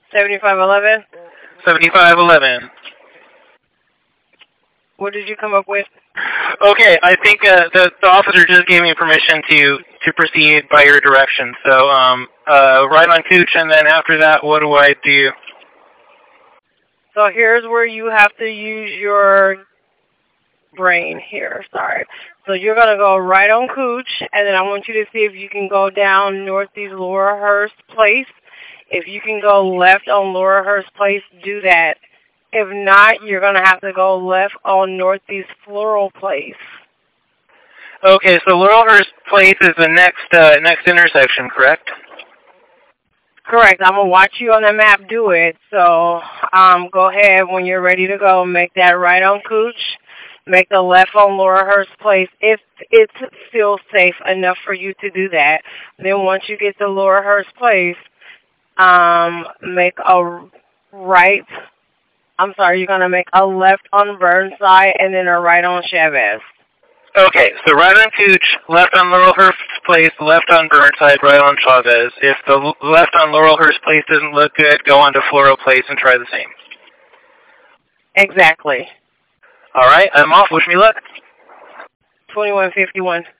7511. 7511. What did you come up with? Okay, I think the officer just gave me permission to proceed by your direction. So, right on Cooch, and then after that, what do I do? So here's where you have to use your brain here. Sorry. So you're going to go right on Cooch, and then I want you to see if you can go down Northeast Laurelhurst Place. If you can go left on Laurelhurst Place, do that. If not, you're going to have to go left on Northeast Floral Place. Okay, so Laurelhurst Place is the next intersection, correct? Correct. I'm going to watch you on the map do it. So go ahead when you're ready to go. Make that right on Cooch. Make the left on Laurelhurst Place if it's still safe enough for you to do that. Then once you get to Laurelhurst Place, make a right. I'm sorry, you're going to make a left on Burnside and then a right on Chavez. Okay, so right on Cooch, left on Laurelhurst Place, left on Burnside, right on Chavez. If the left on Laurelhurst Place doesn't look good, go on to Floral Place and try the same. Exactly. All right, I'm off. Wish me luck. 2151.